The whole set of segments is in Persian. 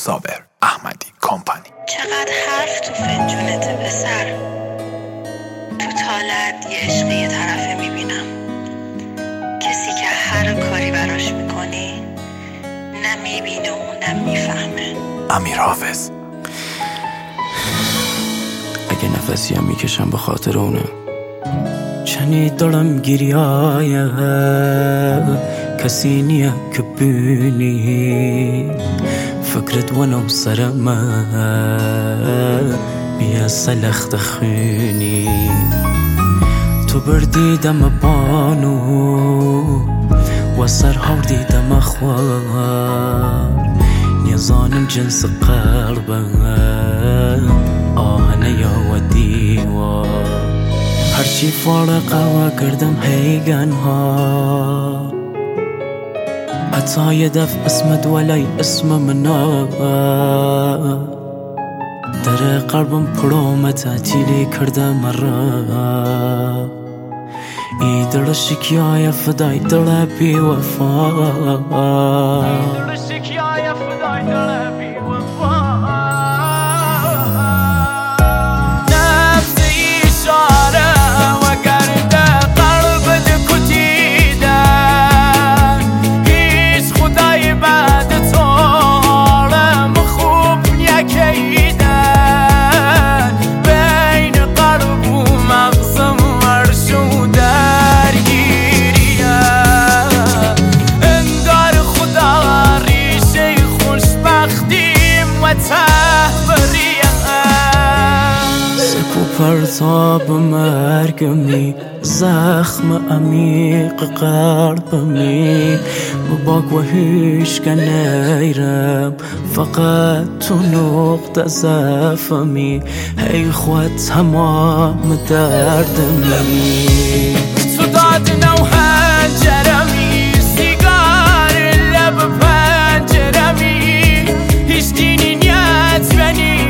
صابر احمدی کمپانی. چقدر حرف تو فنجونت پسر، تو طالعت یه عشق یه طرفه میبینم، کسی که هر کاری براش میکنی نه میبینه و نه میفهمه. امیر حافظ. اگه نفسی هم میکشم به خاطر اونه، چنی دلم گریایه کسی نیه که بینی فکرت ونو سرمه بیا سلخت خونی. تو بردیدم بانو و سرهاور دیدم اخوار، نیزانم جنس قلبه آهنه یا و دیوار. هرچی فارقه و کردم هیگن ها، حتی یه دف اسمت ولی اسم منا در قلبم پرومه تعطیلی کرده مرا. ای دل شکیای فدای دل بی وفا، دل شکیای فدای دل بی وفا. پرتاب مرگمی زخم عمیق قلبمی، بباک و هیچ که نیرم فقط تو نقطه ضعفمی. ای خود تمام دردمی، تو داد نو هنجرمی سیگار لب پنجرمی، هیچ دینی نیت بنی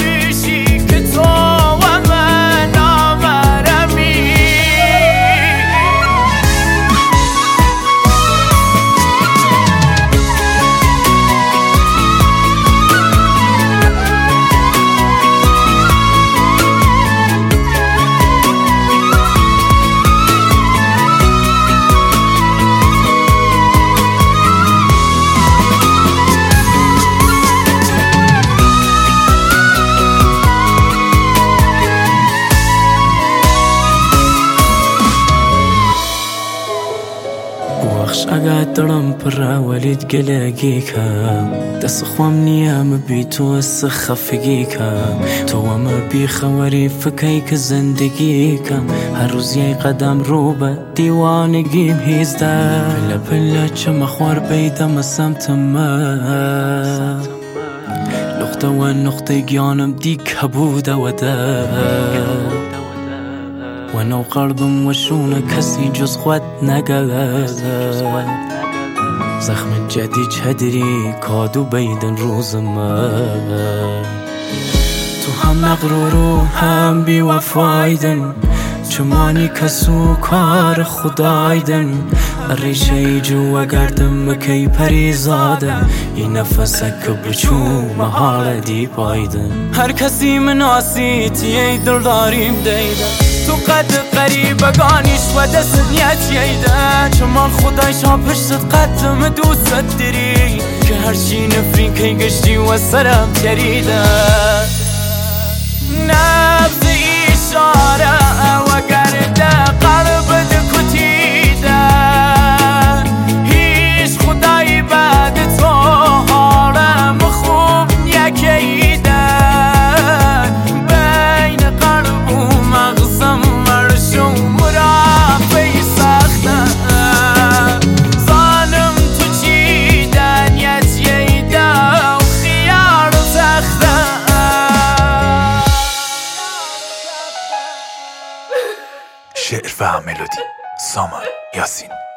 اگه دلم پر ولید گلگی کم، دست خوام نیم بی تو از خفگی کم. تو هم بی خوری فکی که زندگی کم، هر روز یه قدم رو به دیوانگیم هیزده. پله پله چه مخوار بیدم سمت من، نقطه و نقطه گیانم دی کبوده و ده و نو قلبم و شونه کسی جز خود نگرده. زخم جدی چدری کادو بیدن روز من، تو هم مغرور و هم بی وفایدن، چمانی کسو کار خدایدن. ریشه جو و گردم مکی پریزاده، این نفسه که بچو محال دی پایدن. هر کسی مناسی تیه دل داریم دیده، تو قد قریبگانیش و دست نیت ییده. چمان خدایش ها پشتت قدم دوست داری، که هرچی نفرین که گشتی و سرم تریده. نبض اشاره و گرده قلب دکتیده، هیچ خدایی بعد تو حالم خوب یکیده. بین قلب و مغزم مرشوم را بی سخته، ظالم تو چیدن یتیده و خیار تخته. شعر و ملودی سامان یاسین.